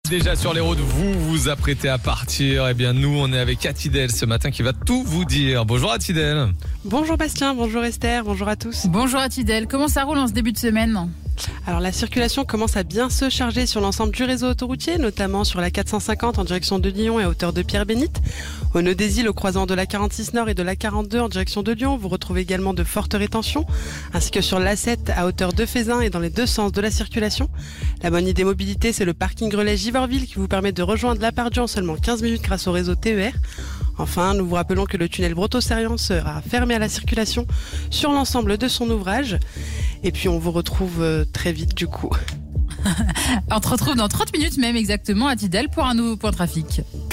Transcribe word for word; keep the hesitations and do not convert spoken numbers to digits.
Déjà sur les routes, vous vous apprêtez à partir. Eh bien, nous, on est avec Atidel ce matin qui va tout vous dire. Bonjour Atidel. Bonjour Bastien, bonjour Esther, bonjour à tous. Bonjour Atidel, comment ça roule en ce début de semaine ? Alors la circulation commence à bien se charger sur l'ensemble du réseau autoroutier, notamment sur la quatre cent cinquante en direction de Lyon et à hauteur de Pierre-Bénite. Au nœud des îles, au croisement de la quarante-six Nord et de la quarante-deux en direction de Lyon, vous retrouvez également de fortes rétentions, ainsi que sur l'A sept à hauteur de Fézin et dans les deux sens de la circulation. La bonne idée mobilité, c'est le parking relais Giverville qui vous permet de rejoindre la Part-Dieu en seulement quinze minutes grâce au réseau T E R. Enfin, nous vous rappelons que le tunnel Brotteaux-Cerrian sera fermé à la circulation sur l'ensemble de son ouvrage. Et puis on vous retrouve très vite du coup. On te retrouve dans trente minutes même exactement à Atidel pour un nouveau point de trafic.